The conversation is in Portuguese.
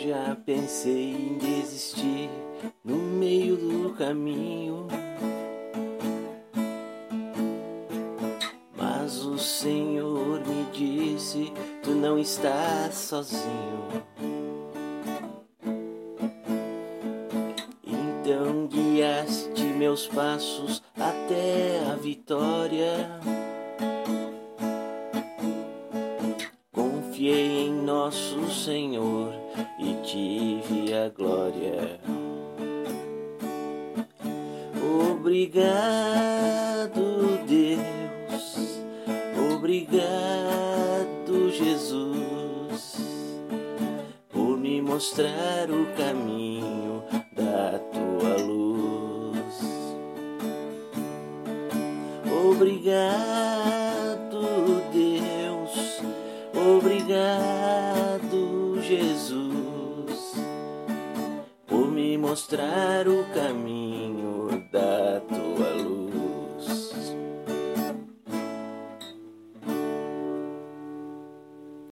Já pensei em desistir no meio do caminho, mas o Senhor me disse: tu não estás sozinho. Então guiaste meus passos até a vitória. Confiei em nosso Senhor e tive a glória. Obrigado, Deus, obrigado, Jesus, por me mostrar o caminho da tua luz. Obrigado, Deus, obrigado, Jesus, por me mostrar o caminho da tua luz.